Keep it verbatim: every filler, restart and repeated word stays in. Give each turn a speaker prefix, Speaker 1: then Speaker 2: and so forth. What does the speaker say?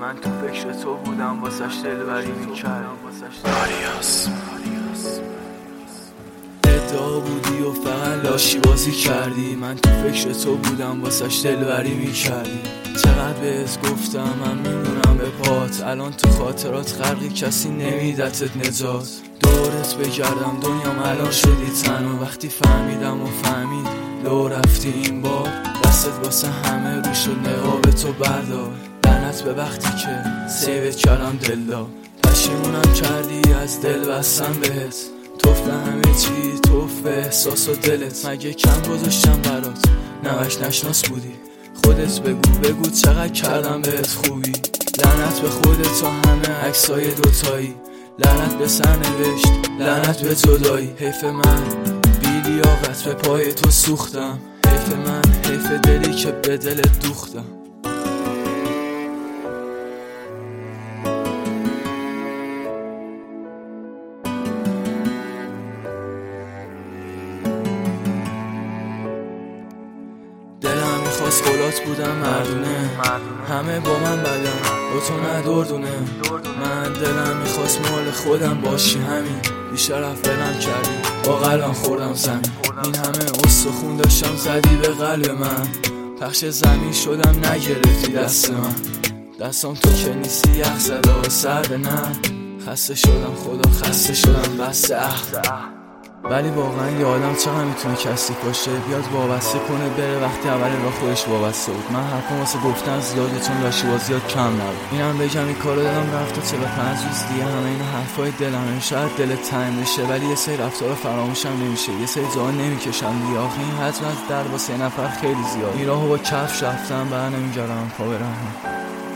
Speaker 1: من تو فکر تو بودم واسش دلبری میکردم. آریاس ادعا بودی و فقط لاشی بازی کردی، من تو فکر تو بودم واسش دلبری میکردی. چقدر بهت گفتم من میمونم به پات، الان تو خاطرات غرقی کسی نمیدتت نجات. دورت بگردم دنیام الان شدی تنها، وقتی فهمیدم و فهمید لو رفتی این بار. دستت واسه همه رو شد نقاب تو بردار، لعنت به وقتی که سیوت کردم دلدا. پشیمونم کردی از دل بستم بهت، توف همه چی توف به احساس و دلت. مگه کم گذاشتم برات نمش نشناس بودی؟ خودت بگو بگو چقدر کردم بهت خوبی. لعنت به خودت تا همه عکسای دوتایی، لعنت به سرنوشت لعنت به جدایی. حیف من بی لیاقت به پای تو سوختم، حیف من حیف دلی که به دلت دوختم. دلم میخواست گلات بودم مردونه، همه با من بدن با تو ندردونه. من دلم میخواست مال خودم باشی، همین بیشرف بلم کردی با قلبم خوردم زمین. این همه استخون داشتم زدی به قلب من، پخش زمین شدم نگرفتی دست من. دستم تو که نیستی یخ زده و سرد نه، خسته شدم خدا خسته شدم بس اه. ولی واقعا یه آدم چقدر میتونه کثیف باشه، بیاد وابسته کنه بره وقتی اول راه خودش وابسته بود. من حرفم واسه گفتن زیاده چون لاشی بازیات کم نبود. اینم بگم این کارو دادم رفت تا چهل و پنج روز دیگه همه این حرفای دلمه. شاید دلت تنگ بشه ولی یه سری رفتارا فراموشم نمیشه، یه سری جا نمیکشم دیگه. آخه این حجم از در واسه یه نفر خیلی زیاد. این راهو با کفش رفتم بر نمیگردم پا برم.